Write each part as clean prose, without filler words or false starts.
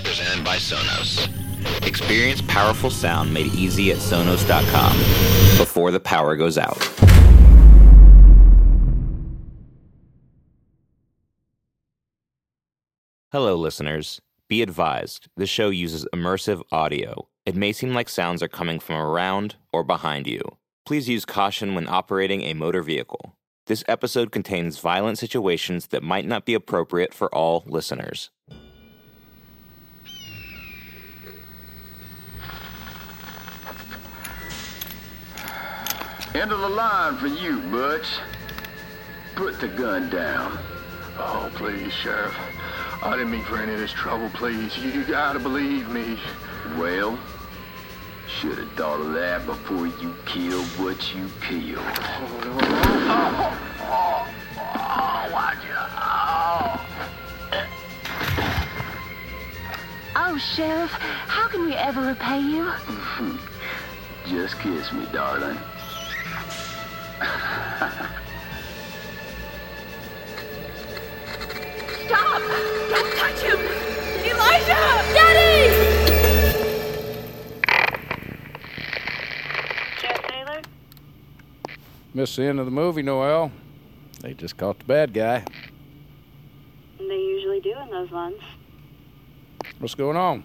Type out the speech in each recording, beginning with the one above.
presented by Sonos. Experience powerful sound made easy at Sonos.com before the power goes out. Hello, listeners. Be advised, this show uses immersive audio. It may seem like sounds are coming from around or behind you. Please use caution when operating a motor vehicle. This episode contains violent situations that might not be appropriate for all listeners. End of the line for you, Butch. Put the gun down. Oh, please, Sheriff. I didn't mean for any of this trouble, please. You gotta believe me. Well, should have thought of that before you killed what you killed. Watch it. Oh, Sheriff, how can we ever repay you? Just kiss me, darling. Stop! Don't touch him! Elijah! Daddy! Sheriff Taylor? Missed the end of the movie, Noel. They just caught the bad guy. They usually do in those ones. What's going on?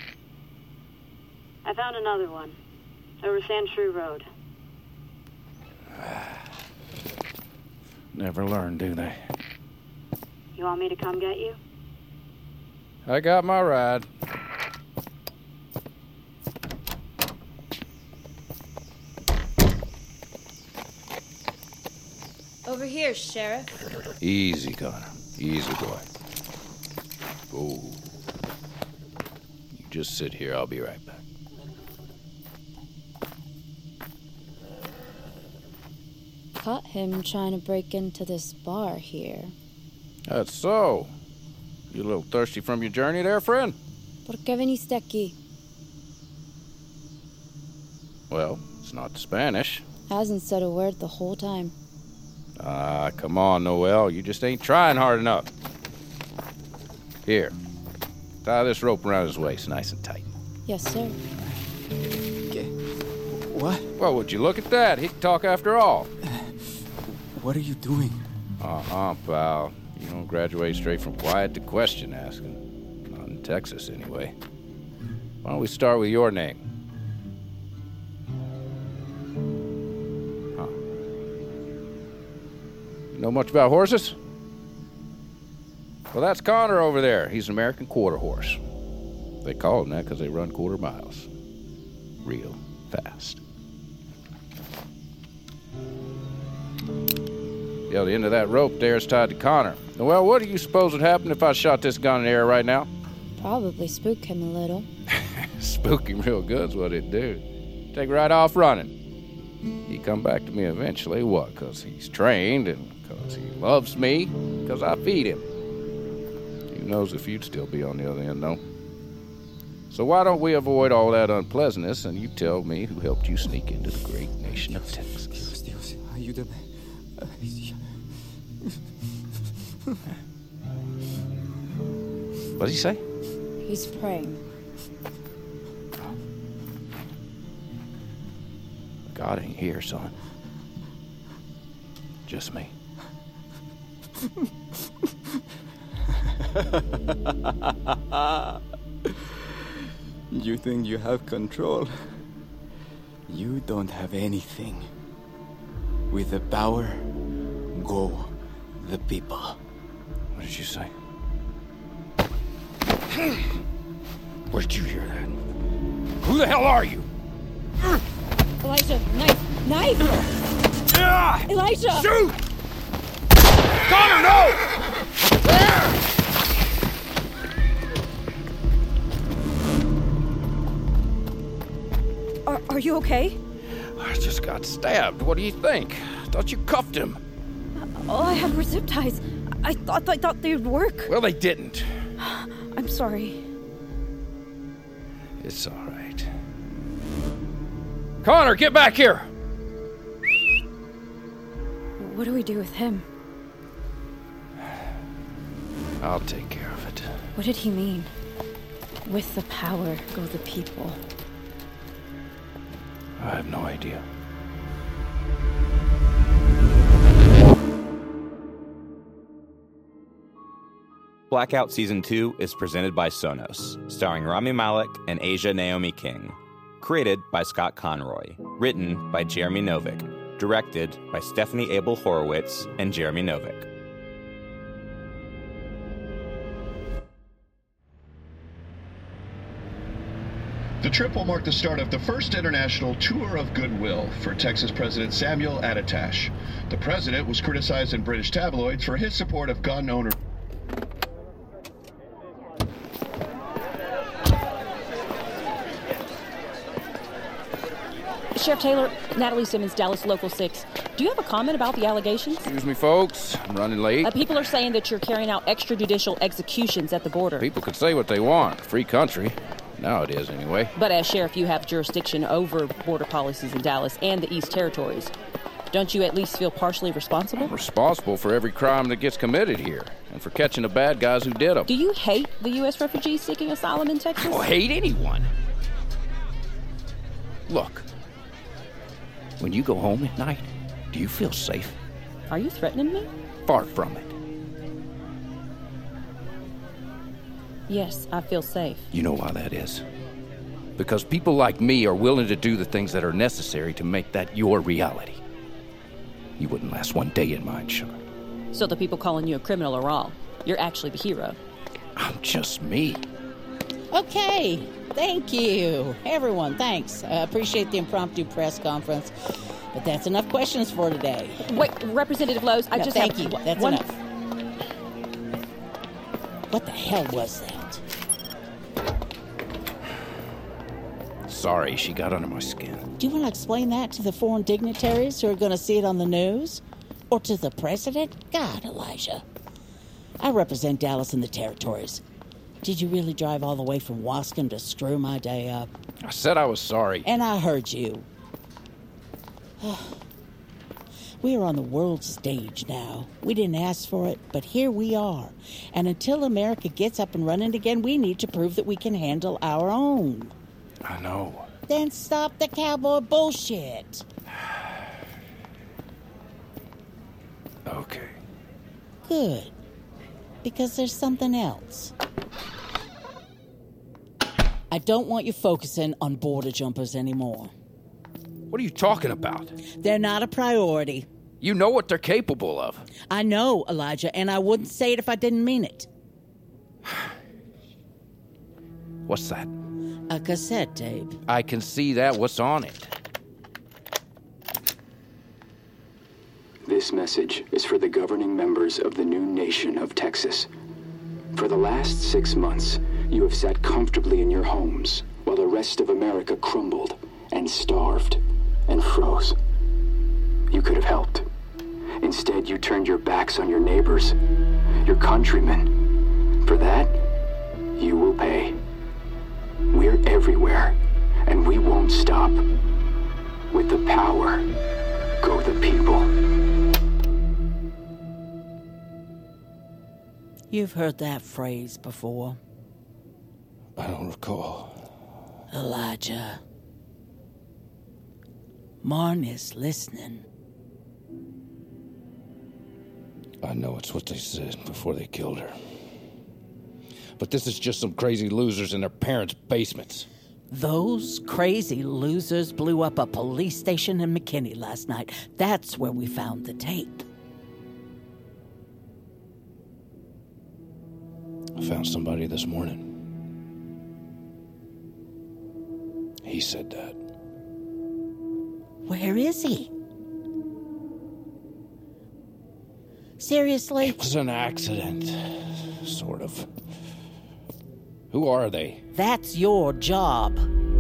I found another one. Over Sand Shrew Road. Never learn, do they? You want me to come get you? I got my ride. Over here, Sheriff. Easy, Connor. Easy, boy. Oh. You just sit here. I'll be right back. Caught him trying to break into this bar here. That's so. You a little thirsty from your journey there, friend? ¿Por qué viniste aquí? Well, it's not Spanish. Hasn't said a word the whole time. Ah, come on, Noel. You just ain't trying hard enough. Here. Tie this rope around his waist nice and tight. Yes, sir. What? Well, would you look at that? He can talk after all. What are you doing? Pal. You don't graduate straight from quiet to question asking. Not in Texas, anyway. Why don't we start with your name? Huh. You know much about horses? Well, that's Connor over there. He's an American quarter horse. They call him that because they run quarter miles. Real fast. Yeah, the end of that rope there is tied to Connor. Well, what do you suppose would happen if I shot this gun in the air right now? Probably spook him a little. Spook him real good's what it'd do. Take right off running. He'd come back to me eventually. What? Because he's trained and because he loves me? Because I feed him. Who knows if you'd still be on the other end, though. So why don't we avoid all that unpleasantness and you tell me who helped you sneak into the great nation of Texas? Dios, ayúdame. What did he say? He's praying. God ain't here, son. Just me. You think you have control? You don't have anything. With the power, go the people. What did you say? Where did you hear that? Who the hell are you? Elijah, knife! Knife! Elijah! Shoot! Connor, no! Are you okay? I just got stabbed. What do you think? Thought you cuffed him. All I had were zip ties. I thought they'd work. Well, they didn't. I'm sorry. It's all right. Connor, get back here! What do we do with him? I'll take care of it. What did he mean? With the power go the people. I have no idea. Blackout Season 2 is presented by Sonos, starring Rami Malek and Asia Naomi King. Created by Scott Conroy. Written by Jeremy Novick. Directed by Stephanie Abel Horowitz and Jeremy Novick. The trip will mark the start of the first international tour of goodwill for Texas President Samuel Attatash. The president was criticized in British tabloids for his support of gun owners. Sheriff Taylor, Natalie Simmons, Dallas Local 6. Do you have a comment about the allegations? Excuse me, folks. I'm running late. People are saying that you're carrying out extrajudicial executions at the border. People can say what they want. Free country. Now it is, anyway. But as sheriff, you have jurisdiction over border policies in Dallas and the East Territories. Don't you at least feel partially responsible? I'm responsible for every crime that gets committed here, and for catching the bad guys who did them. Do you hate the U.S. refugees seeking asylum in Texas? I don't hate anyone. Look, when you go home at night, do you feel safe? Are you threatening me? Far from it. Yes, I feel safe. You know why that is? Because people like me are willing to do the things that are necessary to make that your reality. You wouldn't last one day in mine, sugar. So the people calling you a criminal are wrong. You're actually the hero. I'm just me. Okay, thank you. Everyone, thanks. I appreciate the impromptu press conference. But that's enough questions for today. Wait, Representative Lowe's, I just thank have... you. That's one... enough. What the hell was that? Sorry, she got under my skin. Do you want to explain that to the foreign dignitaries who are going to see it on the news? Or to the president? God, Elijah. I represent Dallas and the territories. Did you really drive all the way from Wascom to screw my day up? I said I was sorry. And I heard you. We are on the world stage now. We didn't ask for it, but here we are. And until America gets up and running again, we need to prove that we can handle our own. I know. Then stop the cowboy bullshit. Okay. Good. Because there's something else. I don't want you focusing on border jumpers anymore. What are you talking about? They're not a priority. You know what they're capable of. I know, Elijah, and I wouldn't say it if I didn't mean it. What's that? A cassette tape. I can see that. What's on it? This message is for the governing members of the new nation of Texas. For the last 6 months, you have sat comfortably in your homes while the rest of America crumbled and starved and froze. You could have helped. Instead, you turned your backs on your neighbors, your countrymen. For that, you will pay. We're everywhere, and we won't stop. With the power, go the people. You've heard that phrase before. I don't recall. Elijah. Marn is listening. I know it's what they said before they killed her. But this is just some crazy losers in their parents' basements. Those crazy losers blew up a police station in McKinney last night. That's where we found the tape. I found somebody this morning. He said that. Where is he? Seriously? It was an accident. Sort of. Who are they? That's your job.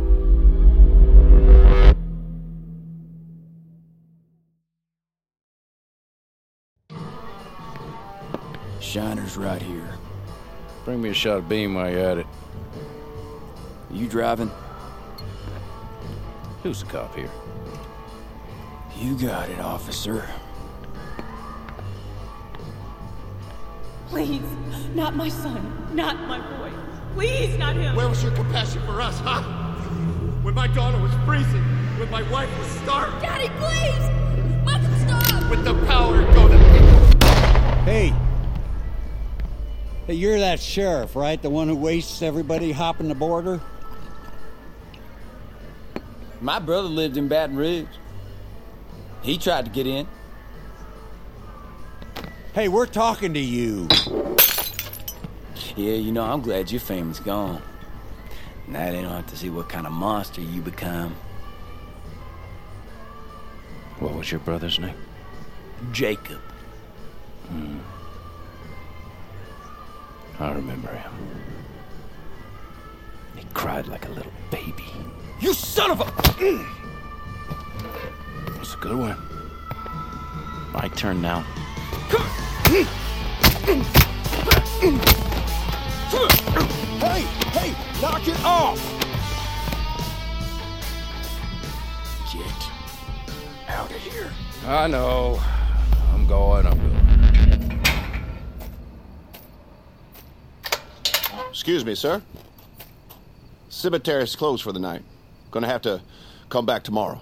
Shiner's right here. Bring me a shot of beam while you're at it. You driving? Who's the cop here? You got it, officer. Please, not my son, not my boy. Please, not him. Where was your compassion for us, huh? When my daughter was freezing, when my wife was starving. Daddy, please! Michael, stop! With the power, go to people. Hey, you're that sheriff, right? The one who wastes everybody hopping the border? My brother lived in Baton Rouge. He tried to get in. Hey, we're talking to you. Yeah, you know, I'm glad your family's gone. Now they don't have to see what kind of monster you become. What was your brother's name? Jacob. I remember him. He cried like a little baby. You son of a... That's a good one. My turn now. Hey, knock it off! Get out of here. I know. I'm going. Excuse me, sir. Cemetery's closed for the night. Gonna have to come back tomorrow.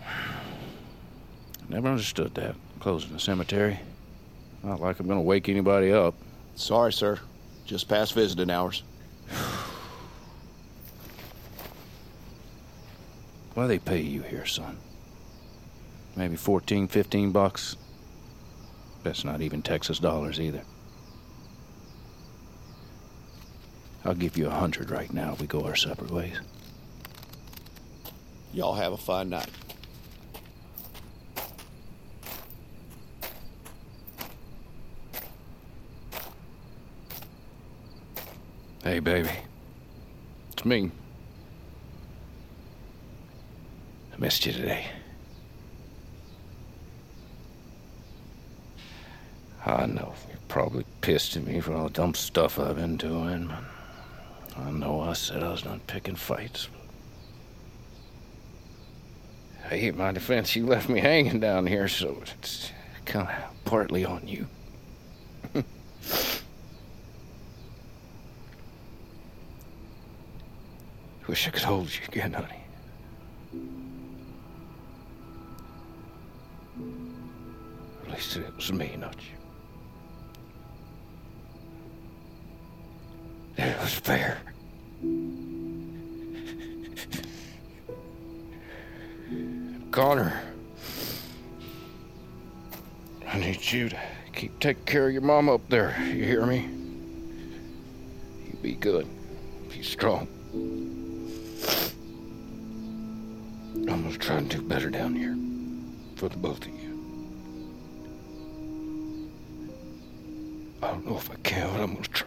Never understood that. Closing the cemetery. Not like I'm gonna wake anybody up. Sorry, sir. Just past visiting hours. What do they pay you here, son? Maybe 14, 15 bucks? That's not even Texas dollars either. I'll give you 100 right now. We go our separate ways. Y'all have a fine night. Hey, baby. It's me. I missed you today. I know you're probably pissed at me for all the dumb stuff I've been doing. I know I said I was done picking fights. Hey, in my defense, you left me hanging down here, so it's kind of partly on you. Wish I could hold you again, honey. At least it was me, not you. It was fair. Connor, I need you to keep taking care of your mom up there. You hear me? You be good. Be strong. I'm gonna try and do better down here. For the both of you. I don't know if I can, but I'm gonna try.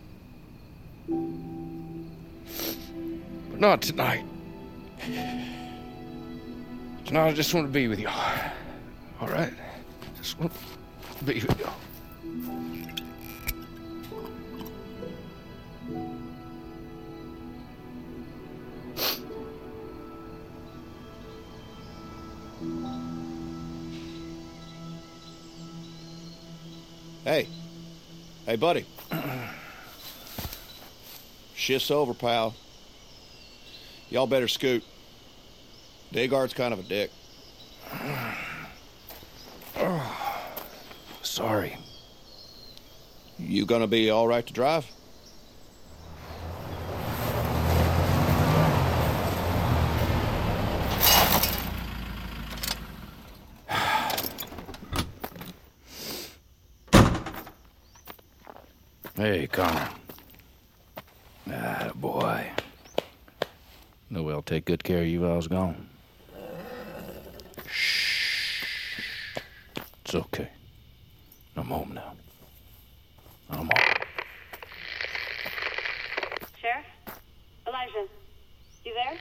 But not tonight. Tonight I just want to be with y'all. Alright? Just want to be with y'all. Hey, buddy. Shift's over, pal. Y'all better scoot. Dagard's kind of a dick. Sorry. You gonna be all right to drive? Hey, Connor. Ah, boy. Know I'll take good care of you while I was gone. Shh. It's okay. I'm home now. I'm home. Sheriff? Elijah, you there?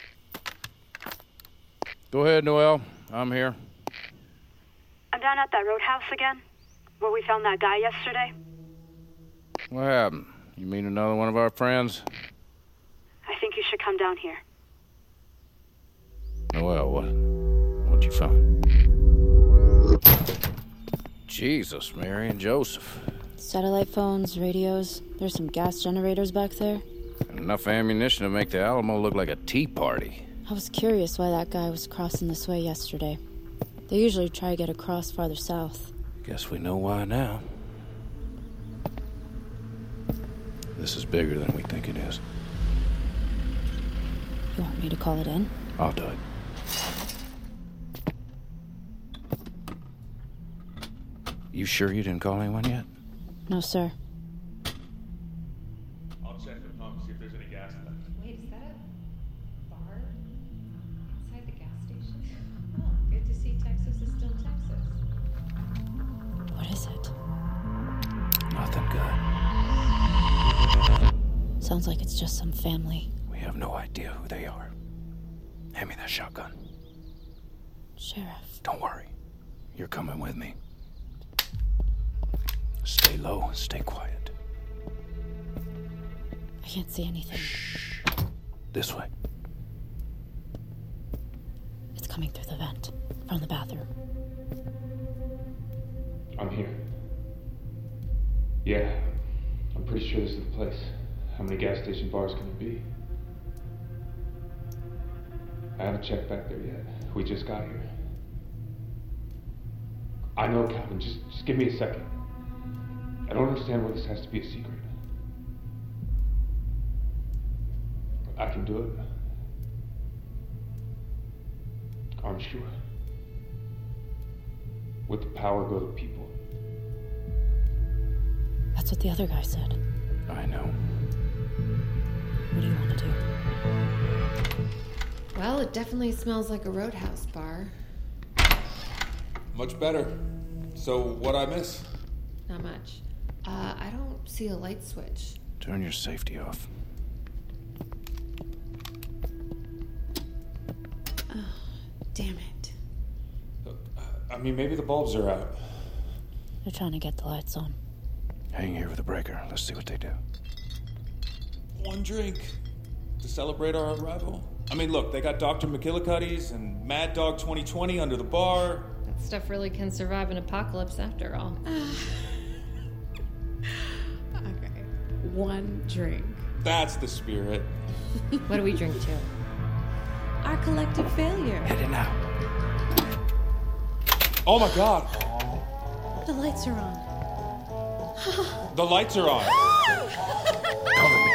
Go ahead, Noel. I'm here. I'm down at that roadhouse again, where we found that guy yesterday. What happened? You mean another one of our friends? I think you should come down here. Noel, what'd you find? Jesus, Mary and Joseph. Satellite phones, radios. There's some gas generators back there. Enough ammunition to make the Alamo look like a tea party. I was curious why that guy was crossing this way yesterday. They usually try to get across farther south. Guess we know why now. This is bigger than we think it is. You want me to call it in? I'll do it. You sure you didn't call anyone yet? No, sir. I'll check the pump, see if there's any gas left. Wait, is that a bar outside the gas station? Oh, good to see Texas is still Texas. What is it? Nothing good. Sounds like it's just some family. We have no idea who they are. Hand me that shotgun. Sheriff. Don't worry. You're coming with me. Stay low and stay quiet. I can't see anything. Shh. This way. It's coming through the vent from the bathroom. I'm here. Yeah, I'm pretty sure this is the place. How many gas station bars can it be? I haven't checked back there yet. We just got here. I know, Calvin. Just give me a second. I don't understand why this has to be a secret. I can do it. I'm sure. With the power go the people. That's what the other guy said. I know. What do you want to do? Well, it definitely smells like a roadhouse bar. Much better. So, what'd I miss? Not much. I don't see a light switch. Turn your safety off. Oh, damn it. I mean, maybe the bulbs are out. They're trying to get the lights on. Hang here with the breaker. Let's see what they do. One drink to celebrate our arrival. I mean, look, they got Dr. McGillicuddy's and Mad Dog 2020 under the bar. That stuff really can survive an apocalypse after all. Okay, one drink. That's the spirit. What do we drink to? Our collective failure. Heading out. Oh my God. The lights are on. The lights are on. Cover me.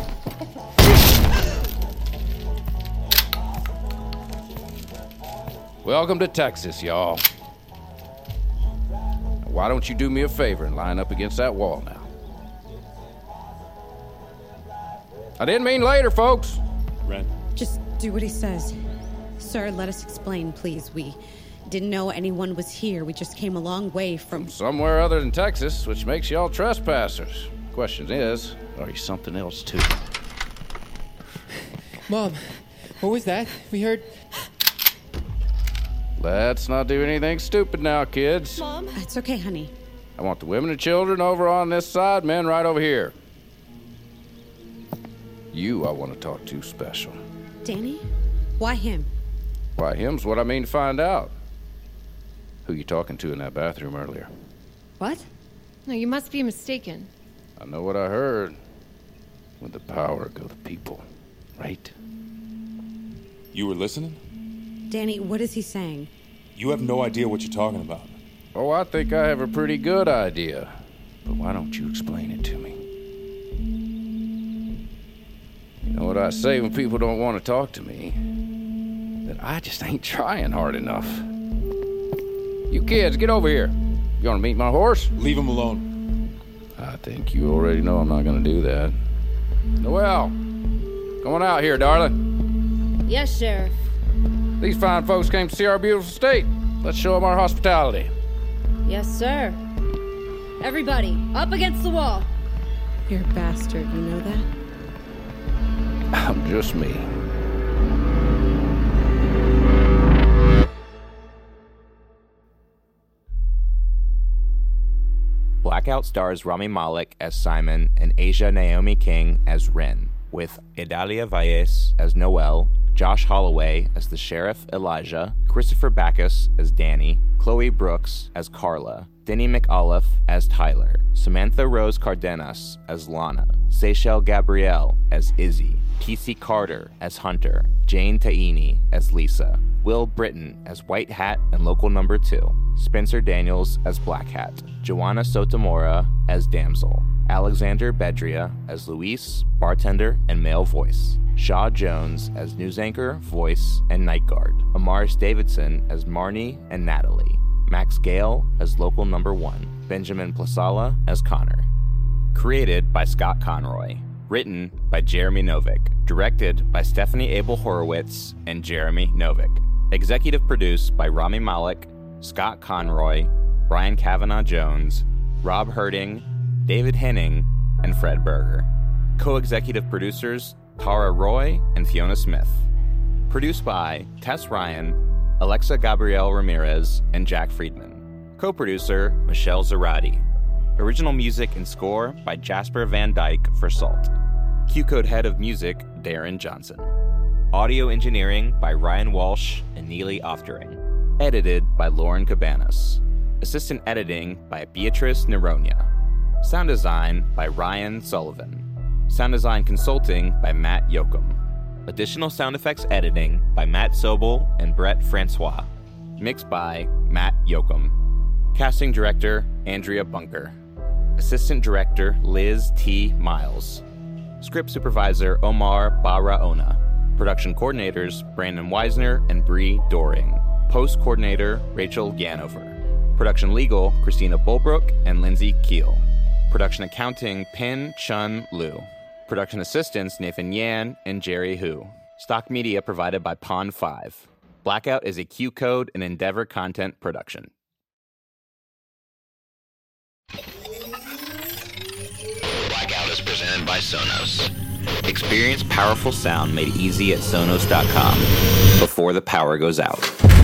Welcome to Texas, y'all. Why don't you do me a favor and line up against that wall now? I didn't mean later, folks. Ren. Just do what he says. Sir, let us explain, please. We didn't know anyone was here. We just came a long way from somewhere other than Texas, which makes y'all trespassers. Question is, are you something else too? Mom, what was that? We heard... Let's not do anything stupid now, kids. Mom? It's okay, honey. I want the women and children over on this side, men right over here. You I want to talk to special. Danny? Why him? Why him's what I mean to find out. Who you talking to in that bathroom earlier? What? No, you must be mistaken. I know what I heard. With the power go the people, right? You were listening? Danny, what is he saying? You have no idea what you're talking about. Oh, I think I have a pretty good idea. But why don't you explain it to me? You know what I say when people don't want to talk to me? That I just ain't trying hard enough. You kids, get over here. You want to meet my horse? Leave him alone. I think you already know I'm not going to do that. Noelle, come on out here, darling. Yes, Sheriff. These fine folks came to see our beautiful state. Let's show them our hospitality. Yes, sir. Everybody, up against the wall. You're a bastard, you know that? I'm just me. Blackout stars Rami Malek as Simon and Asia Naomi King as Ren, with Idalia Valles as Noelle, Josh Holloway as the Sheriff Elijah, Christopher Backus as Danny, Chloe Brooks as Carla, Denny McAuliffe as Tyler, Samantha Rose Cardenas as Lana, Seychelle Gabrielle as Izzy, P.C. Carter as Hunter, Jane Taini as Lisa, Will Britton as White Hat and Local Number 2, Spencer Daniels as Black Hat, Joanna Sotomora as Damsel, Alexander Bedria as Luis, bartender and male voice, Shaw Jones as news anchor, voice, and night guard, Amaris Davidson as Marnie and Natalie, Max Gale as Local Number 1, Benjamin Plasala as Connor. Created by Scott Conroy. Written by Jeremy Novick. Directed by Stephanie Abel Horowitz and Jeremy Novick. Executive produced by Rami Malek, Scott Conroy, Brian Kavanaugh Jones, Rob Herding, David Henning, and Fred Berger. Co-executive producers Tara Roy and Fiona Smith. Produced by Tess Ryan, Alexa Gabrielle Ramirez, and Jack Friedman. Co-producer Michelle Zarati. Original music and score by Jasper Van Dyke for Salt. Q-Code Head of Music, Darren Johnson. Audio engineering by Ryan Walsh and Neely Oftering. Edited by Lauren Cabanas. Assistant editing by Beatrice Neronia. Sound design by Ryan Sullivan. Sound design consulting by Matt Yoakum. Additional sound effects editing by Matt Sobel and Brett Francois. Mixed by Matt Yoakum. Casting director, Andrea Bunker. Assistant director, Liz T. Miles. Script supervisor, Omar Barraona. Production coordinators, Brandon Weisner and Bree Doring. Post coordinator, Rachel Yanover. Production legal, Christina Bulbrook and Lindsay Keel. Production accounting, Pin Chun Liu. Production assistants, Nathan Yan and Jerry Hu. Stock media provided by Pond 5. Blackout is a Q-Code and Endeavor content production. Blackout is presented by Sonos. Experience powerful sound made easy at Sonos.com before the power goes out.